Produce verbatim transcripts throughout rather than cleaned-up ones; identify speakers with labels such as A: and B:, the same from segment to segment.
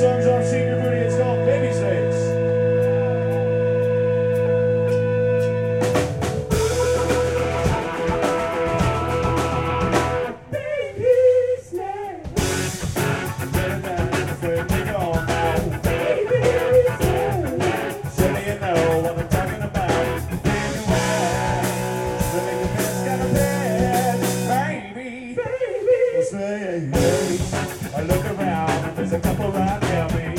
A: song's off Senior Booty. It's called Baby Snakes. Baby snakes. Better than afraid they go now. Baby snakes. Surely you know what I'm talking about. Baby wise. The nigga man's got a bed. Baby. Baby. Say, hey. I look around, there's a couple right near me.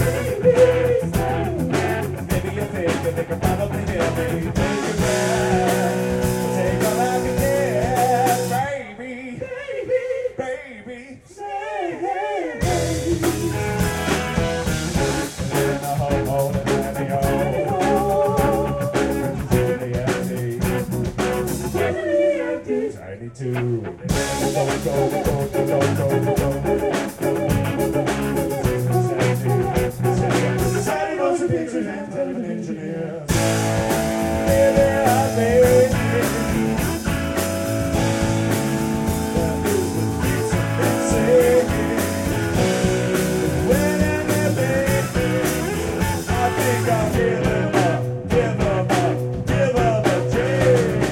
A: Maybe you think that they can probably hear me. Take it back, take all I can get, baby, baby, baby. Say hey, baby. In the home, home, and daddy home. Really empty, really empty. Tiny too. Go, go, go, go, go, go, go. Pictures and television engineers. Baby, I made it. That is the piece of been saying. When in the baby, I think I'll give him up, give him up, give him a dream.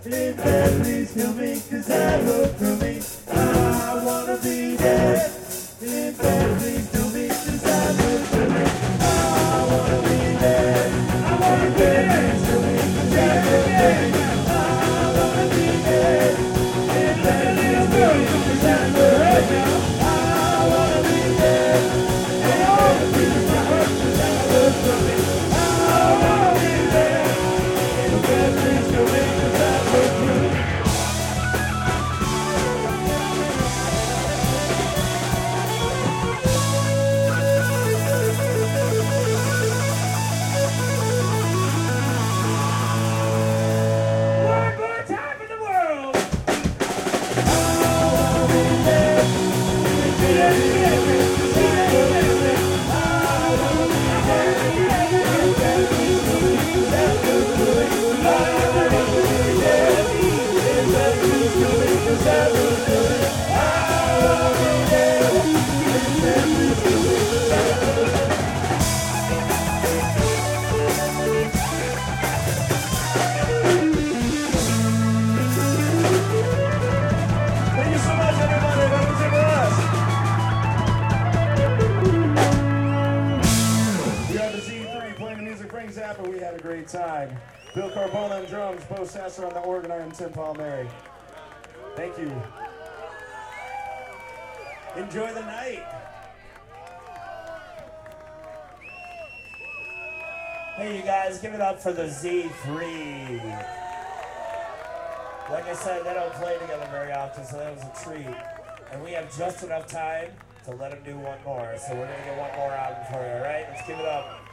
A: In bed, please kill me, cause that hook for me. I wanna be dead. In bed, please kill me, cause that hook for me. I wanna be dead. I wanna be dead. Please kill me, cause that hook for me. I wanna be dead. In bed, please kill me, cause that hook for me. I wanna be dead. In bed, please kill me, cause that hook for me. I wanna be dead. In bed, please kill me, cause that hook for me. One more time for the world. Thank you so much, everybody. That was it for us. We are the Z three playing the music, Frank Zappa. We had a great time. Bill Carbona on drums, Bo Sasser on the organ, and Tim Palmieri. Thank you. Enjoy the night.
B: Hey, you guys, give it up for the Z three. Like I said, they don't play together very often, so that was a treat. And we have just enough time to let them do one more. So we're going to get one more out for you, all right? Let's give it up.